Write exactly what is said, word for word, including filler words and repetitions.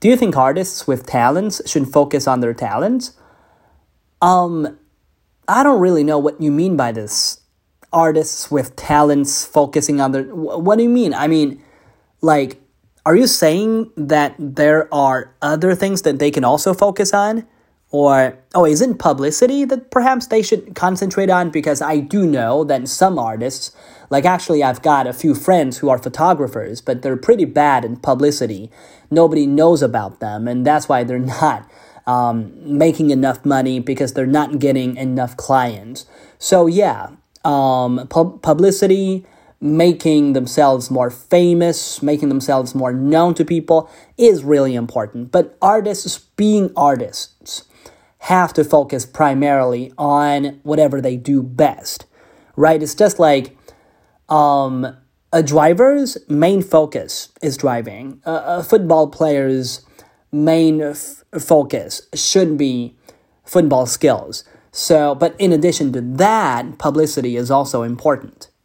do you think artists with talents should focus on their talents? Um, I don't really know what you mean by this. Artists with talents focusing on their... What do you mean? I mean, like, are you saying that there are other things that they can also focus on? Or, oh, isn't publicity that perhaps they should concentrate on? Because I do know that some artists, like actually I've got a few friends who are photographers, but they're pretty bad in publicity. Nobody knows about them, and that's why they're not um, making enough money, because they're not getting enough clients. So yeah, um, pub- publicity, making themselves more famous, making themselves more known to people is really important. But artists being artists have to focus primarily on whatever they do best, right? It's just like um, a driver's main focus is driving. A, a football player's main f- focus should be football skills. So, but in addition to that, publicity is also important.